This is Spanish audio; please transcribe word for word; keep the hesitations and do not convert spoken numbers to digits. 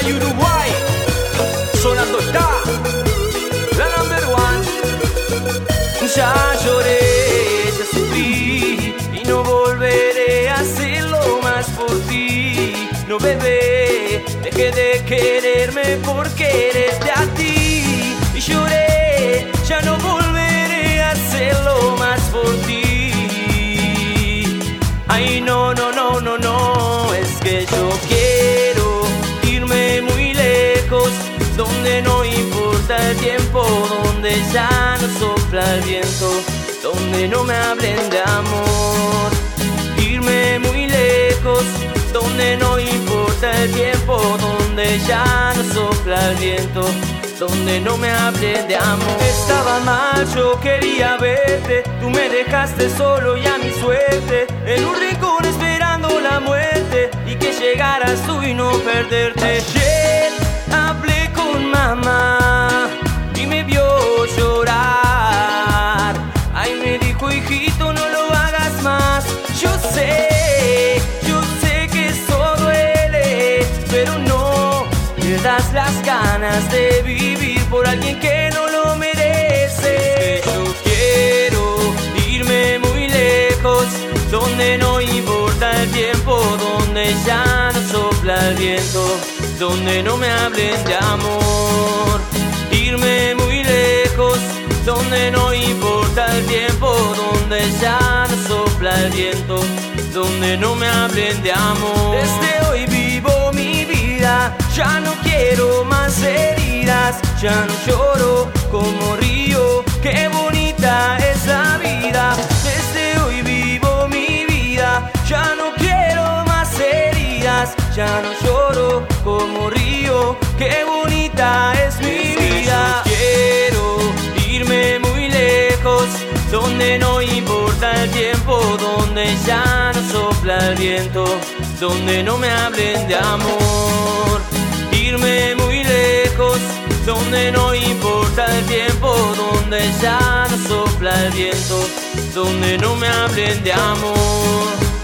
Argentina y Uruguay, sonando está la number one. Ya lloré, ya sufrí y no volveré a hacerlo más por ti. No, bebé, dejé de quererme por quererte a ti. Y lloré, ya no volveré a hacerlo más por ti. Ay, no, no, no, no, no, es que yo quiero irme muy lejos, donde no importa el tiempo, donde ya no sopla el viento, donde no me hablen de amor. Irme muy lejos, donde no importa el tiempo, donde ya no sopla el viento, donde no me hablen de amor. Estaba mal, yo quería verte, tú me dejaste solo y a mi suerte, en un rincón esperando la muerte, y que llegaras tú y no perderte. Ayer hablé con mamá y me vio llorar. Ay, me dijo, hijito, no lo hagas más. Yo sé, yo sé que eso duele, pero no pierdas las ganas de vivir por alguien que no lo merece. Yo quiero irme muy lejos, donde no importa el tiempo, donde ya no sopla el viento, donde no me hablen de amor. Irme muy lejos, donde no importa el tiempo, donde ya no sopla el viento, donde no me hablen de amor. Desde hoy vivo mi vida, ya no quiero más heridas, ya no lloro como río, qué bonita es la vida. Desde hoy vivo mi vida, ya no quiero más heridas, ya no lloro como río, qué bonita es mi vida. Quiero irme muy lejos, donde no importa el tiempo, donde ya no sopla el viento, donde no me hablen de amor. Irme muy lejos, donde no importa el tiempo, donde ya no sopla el viento, donde no me hablen de amor.